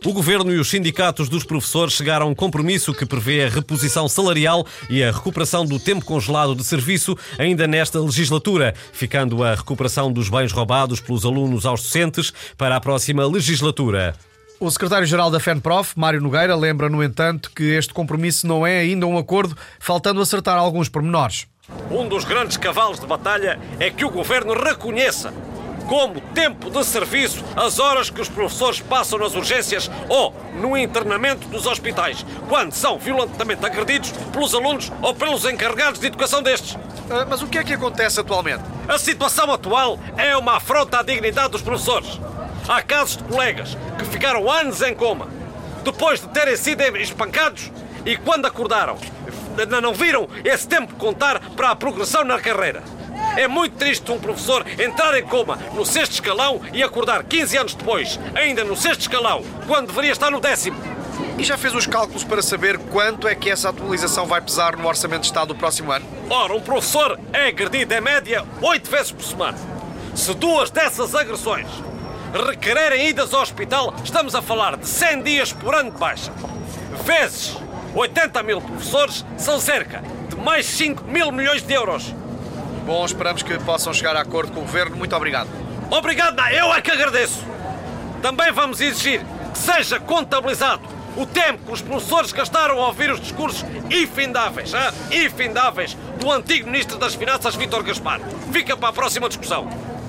O Governo e os sindicatos dos professores chegaram a um compromisso que prevê a reposição salarial e a recuperação do tempo congelado de serviço ainda nesta legislatura, ficando a recuperação dos bens roubados pelos alunos aos docentes para a próxima legislatura. O secretário-geral da FENPROF, Mário Nogueira, lembra, no entanto, que este compromisso não é ainda um acordo, faltando acertar alguns pormenores. Um dos grandes cavalos de batalha é que o Governo reconheça como tempo de serviço as horas que os professores passam nas urgências ou no internamento dos hospitais, quando são violentamente agredidos pelos alunos ou pelos encarregados de educação destes. Mas o que é que acontece atualmente? A situação atual é uma afronta à dignidade dos professores. Há casos de colegas que ficaram anos em coma, depois de terem sido espancados e quando acordaram, não viram esse tempo contar para a progressão na carreira. É muito triste um professor entrar em coma no 6º escalão e acordar 15 anos depois, ainda no 6º escalão, quando deveria estar no 10º. E já fez os cálculos para saber quanto é que essa atualização vai pesar no Orçamento de Estado do próximo ano? Ora, um professor é agredido em média 8 vezes por semana. Se 2 dessas agressões requererem idas ao hospital, estamos a falar de 100 dias por ano de baixa. Vezes 80 mil professores, são cerca de mais 5 mil milhões de euros. Bom, esperamos que possam chegar a acordo com o Governo. Muito obrigado. Obrigado, não, eu é que agradeço. Também vamos exigir que seja contabilizado o tempo que os professores gastaram a ouvir os discursos infindáveis do antigo Ministro das Finanças, Vítor Gaspar. Fica para a próxima discussão.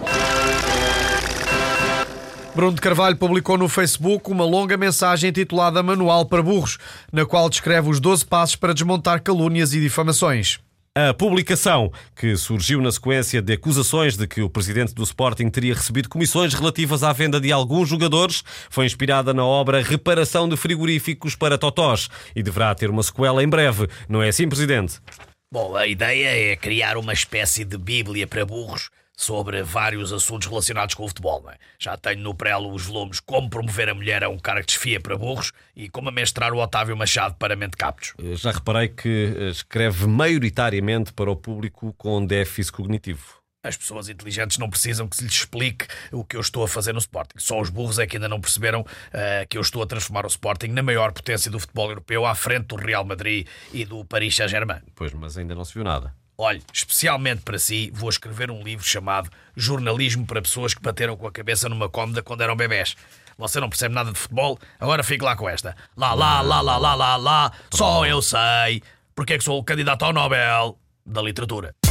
Bruno de Carvalho publicou no Facebook uma longa mensagem intitulada Manual para Burros, na qual descreve os 12 passos para desmontar calúnias e difamações. A publicação, que surgiu na sequência de acusações de que o presidente do Sporting teria recebido comissões relativas à venda de alguns jogadores, foi inspirada na obra Reparação de Frigoríficos para Totós e deverá ter uma sequela em breve. Não é assim, presidente? Bom, a ideia é criar uma espécie de bíblia para burros sobre vários assuntos relacionados com o futebol. Não é? Já tenho no prelo os volumes Como Promover a Mulher a um Cara que Desfia para Burros e Como Amestrar o Otávio Machado para Mentecaptos. Já reparei que escreve maioritariamente para o público com déficit cognitivo. As pessoas inteligentes não precisam que se lhes explique o que eu estou a fazer no Sporting. Só os burros é que ainda não perceberam que eu estou a transformar o Sporting na maior potência do futebol europeu à frente do Real Madrid e do Paris Saint-Germain. Pois, mas ainda não se viu nada. Olhe, especialmente para si, vou escrever um livro chamado Jornalismo para Pessoas que Bateram com a Cabeça numa Cômoda quando eram bebés. Você não percebe nada de futebol? Agora fique lá com esta. Lá, só eu sei porque é que sou o candidato ao Nobel da Literatura.